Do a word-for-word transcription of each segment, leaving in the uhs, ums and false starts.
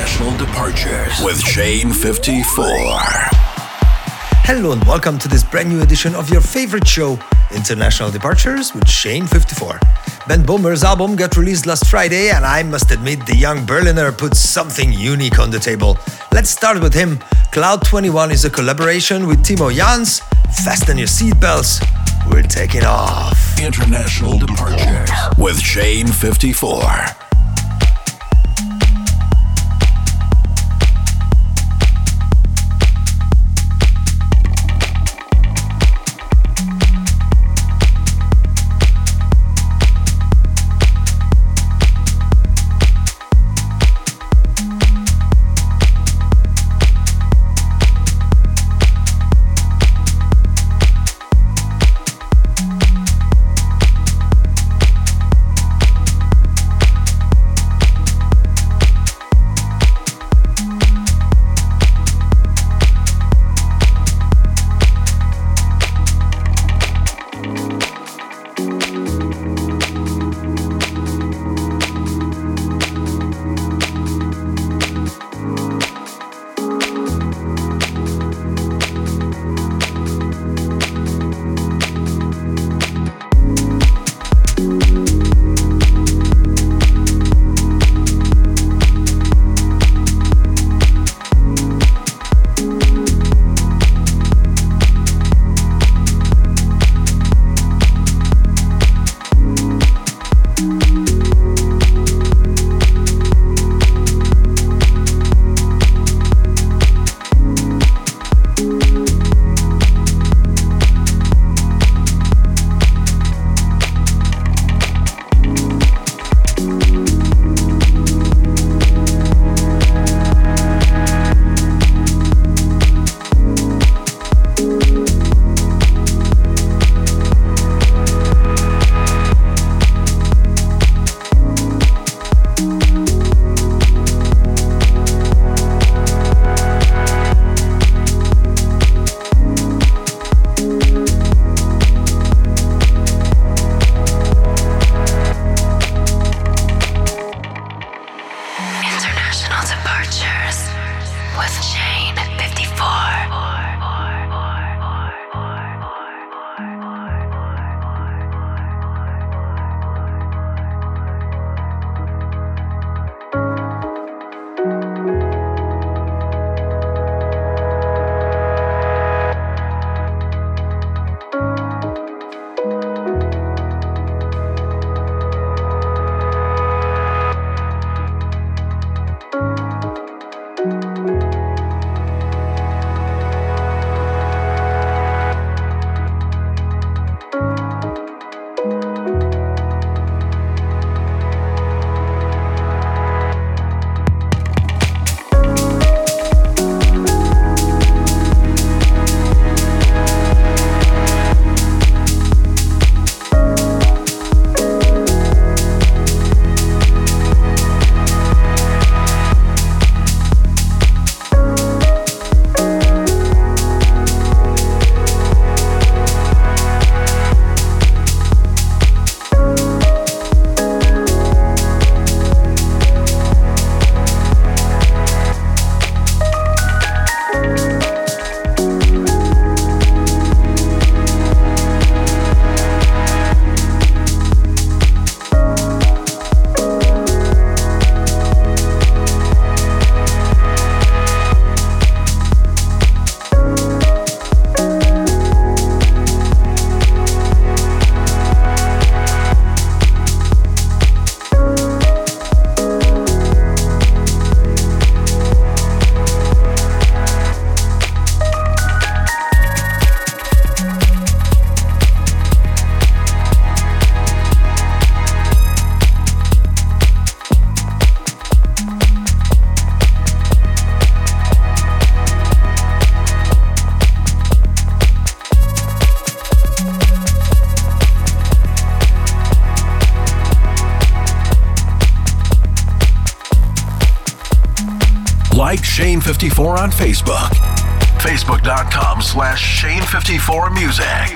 International Departures with Shane fifty-four. Hello and welcome to this brand new edition of your favorite show, International Departures with Shane fifty-four. Ben Böhmer's album got released last Friday, and I must admit the young Berliner put something unique on the table. Let's start with him. Cloud twenty-one is a collaboration with Timo Jans. Fasten your seatbelts, we're taking off. International Departures with Shane fifty-four. Like Shane fifty-four on Facebook. Facebook.com slash Shane fifty-four Music.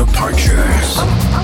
Departures.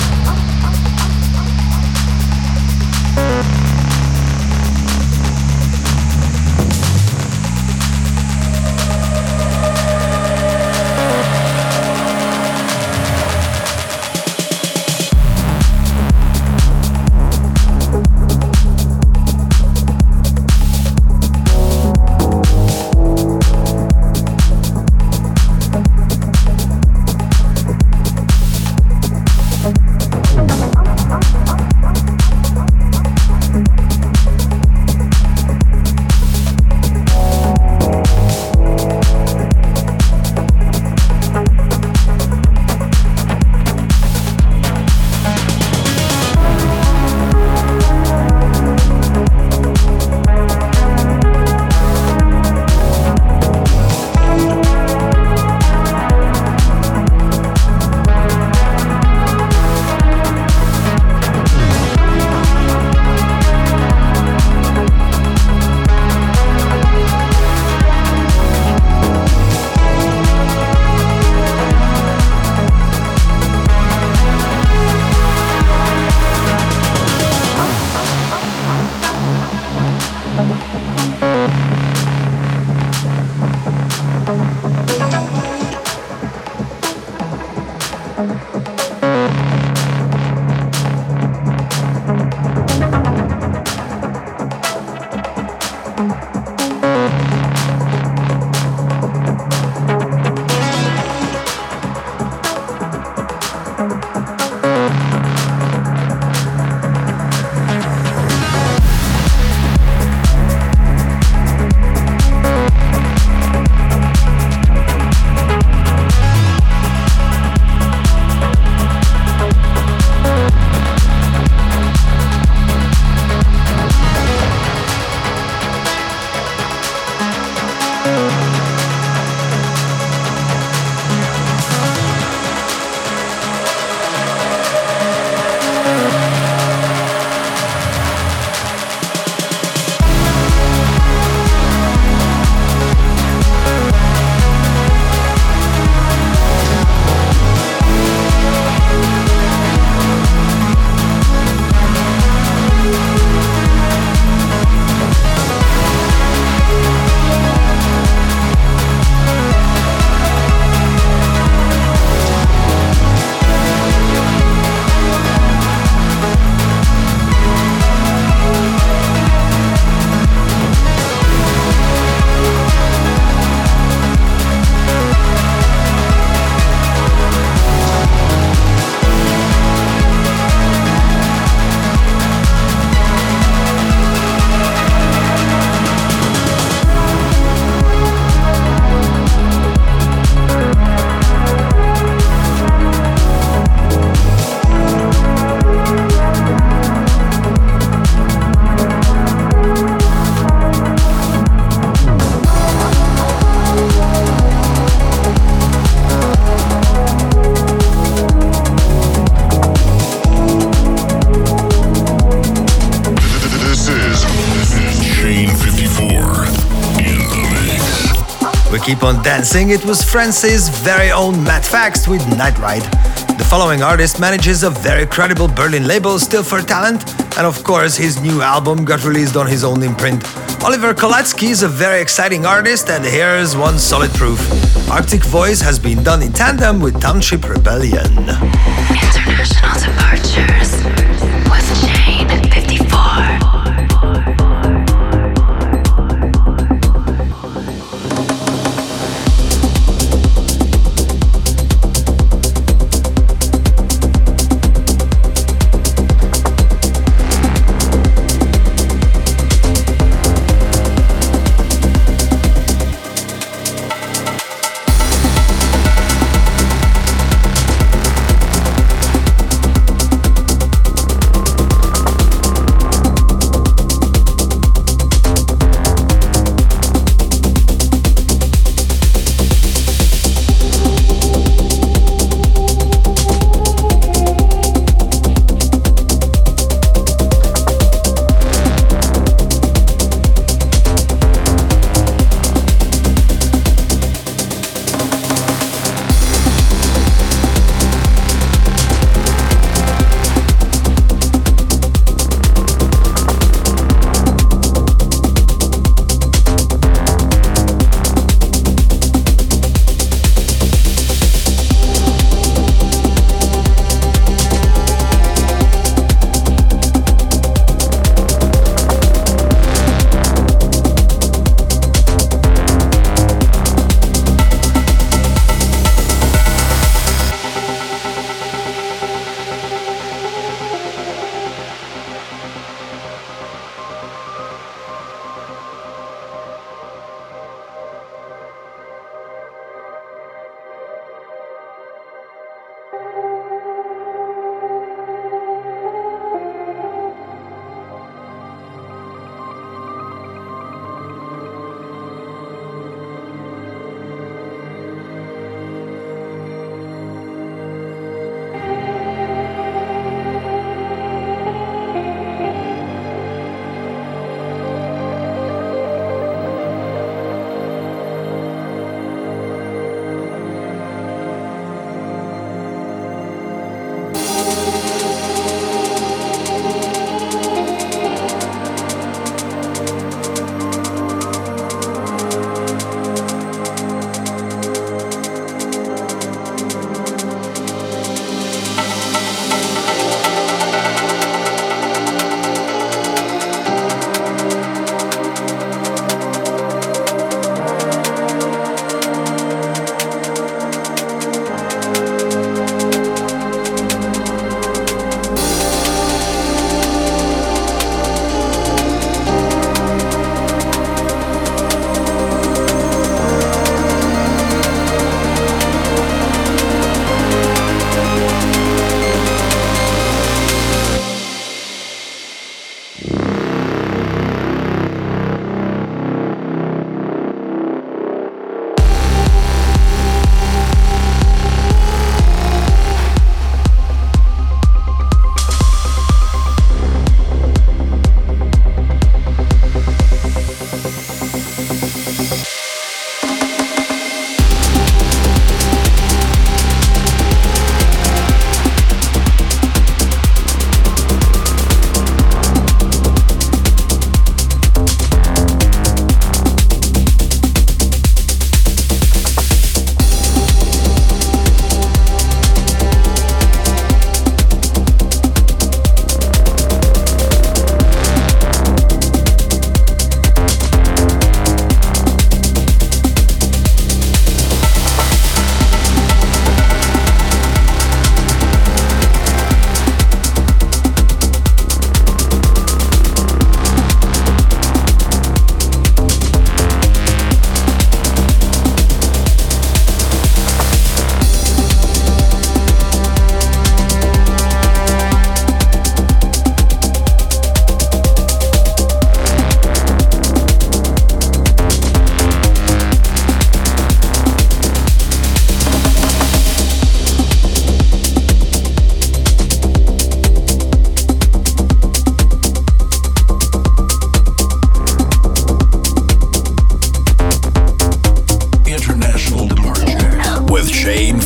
Keep on dancing, it was France's very own Matt Fax with Night Ride. The following artist manages a very credible Berlin label, Still for Talent, and of course his new album got released on his own imprint. Oliver Kolatsky is a very exciting artist, and here's one solid proof. Arctic Voice has been done in tandem with Township Rebellion. International Departures with Shane fifty-four.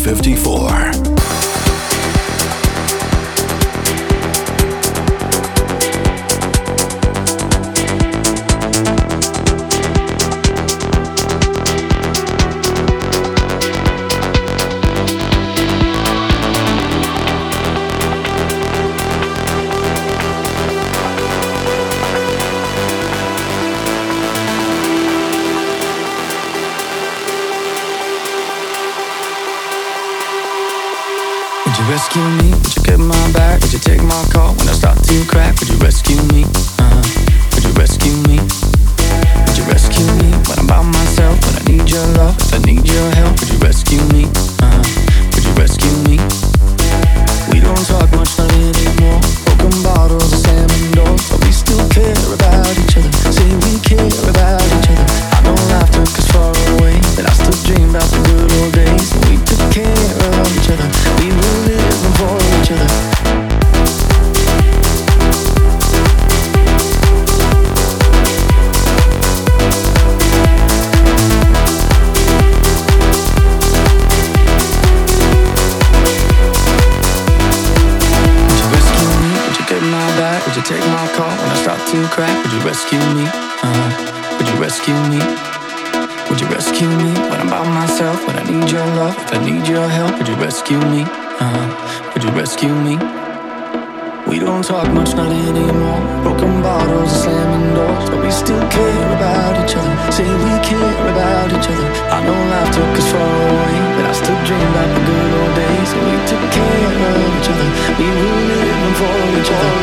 fifty-four. Would you rescue me? Would you get my back? Would you take my call when I start to crack? Would you rescue me? Uh-huh. Would you rescue me? Would you rescue me when I'm by myself? When I need your love, if I need your help? Would you rescue me? Uh-huh. Would you rescue me? We don't talk much, not anymore. Broken bottles and slamming doors, but we still care about each other. Say we care about each other. I know life took us far away, but I still dream about the good old days when we took care of each other. We were living for each other. Would you take my call when I start to crack? Would you rescue me? Uh-huh. Would you rescue me? Would you rescue me when I'm by myself? When I need your love, if I need your help? Would you rescue me? Uh-huh. Would you rescue me? We don't talk much, not anymore. Broken bottles and slamming doors, but we still care about each other. Say we care about each other. I know life took us far away, but I still dream about the good old days when we took care of each other. We were living for each other.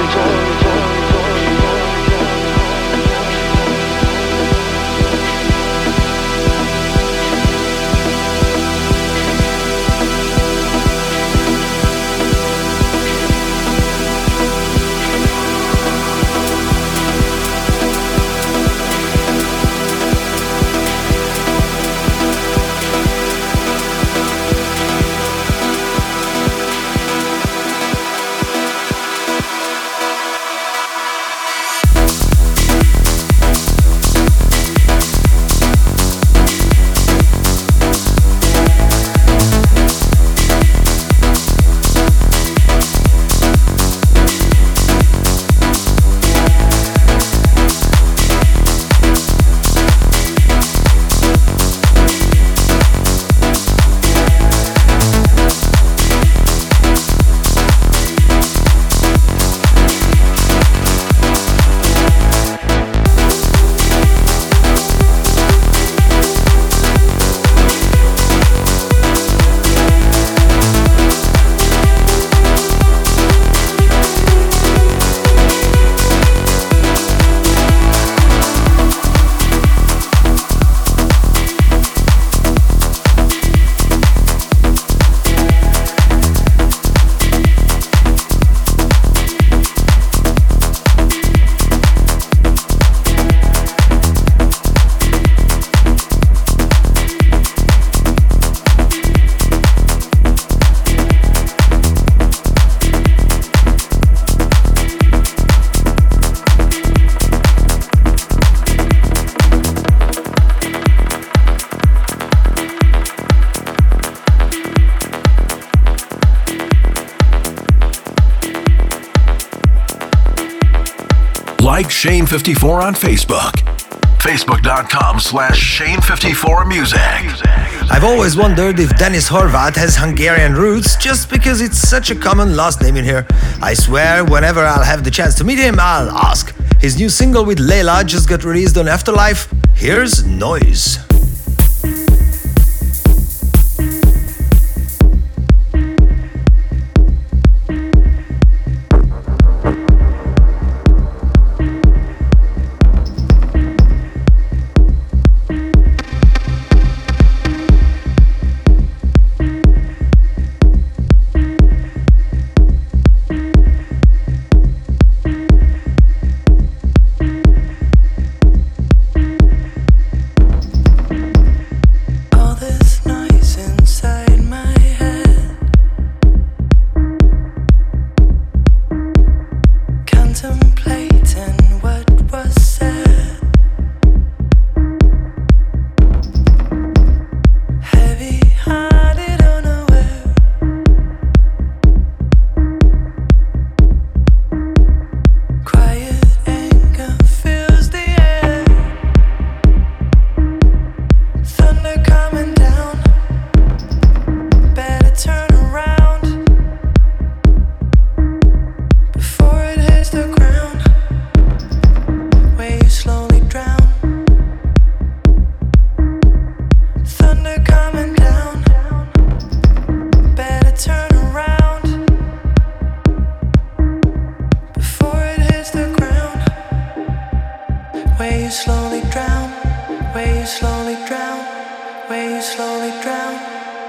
Like Shane fifty-four on Facebook. Facebook.com slash Shane fifty-four Music. I've always wondered if Dennis Horvat has Hungarian roots just because it's such a common last name in here. I swear, whenever I'll have the chance to meet him, I'll ask. His new single with Layla just got released on Afterlife. Here's Noise. slowly drown, where you slowly drown.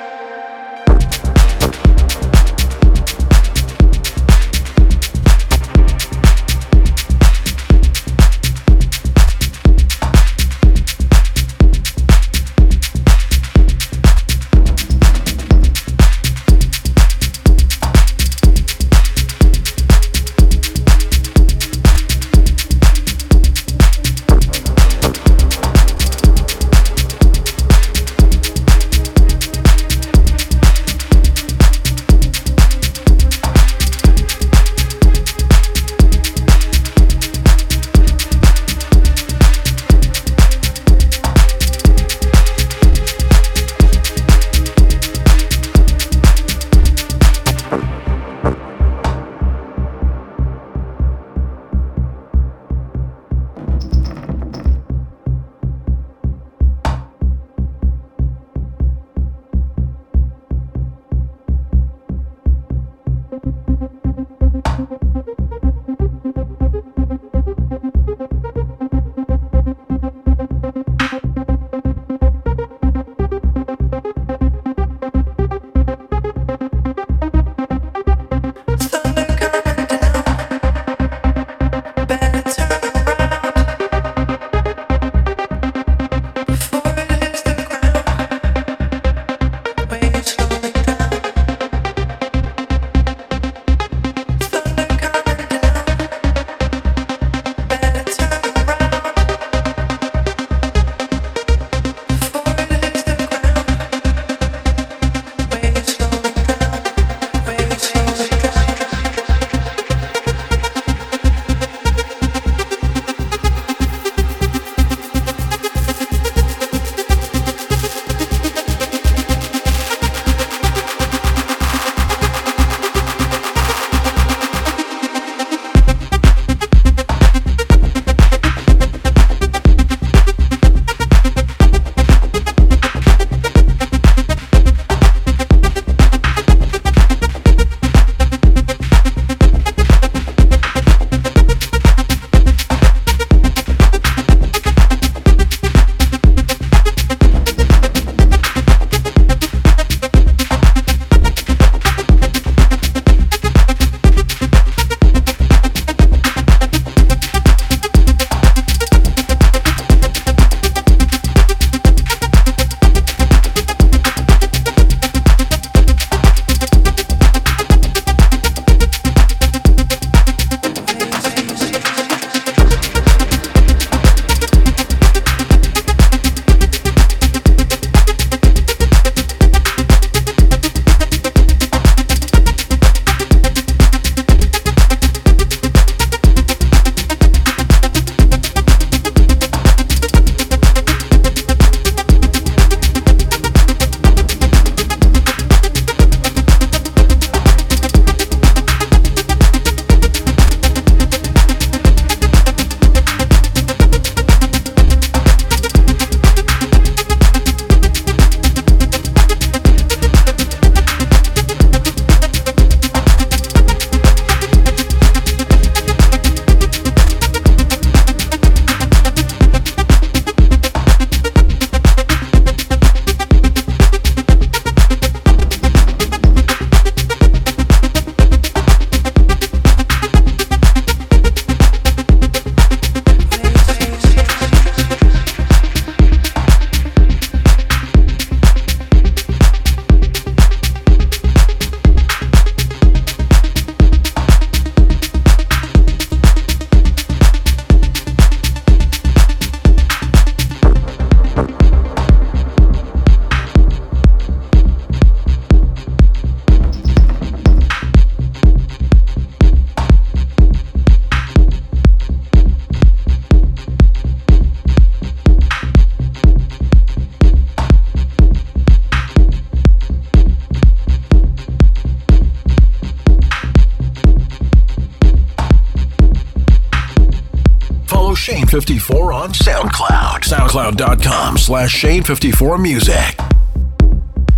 Shane fifty-four on SoundCloud. SoundCloud.com slash Shane54 Music.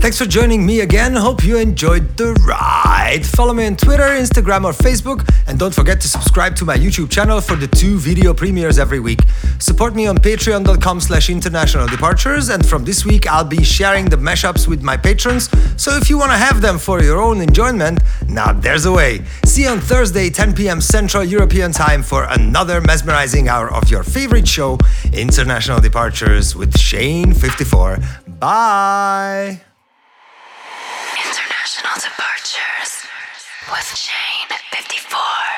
Thanks for joining me again. Hope you enjoyed the ride. Follow me on Twitter, Instagram, or Facebook. And don't forget to subscribe to my YouTube channel for the two video premieres every week. Support me on patreon.com slash international departures. And from this week, I'll be sharing the mashups with my patrons. So if you want to have them for your own enjoyment, now there's a way. See you on Thursday, ten p.m. Central European Time for another mesmerizing hour of your favorite show, International Departures with Shane fifty-four. Bye! International Departures with Shane fifty-four.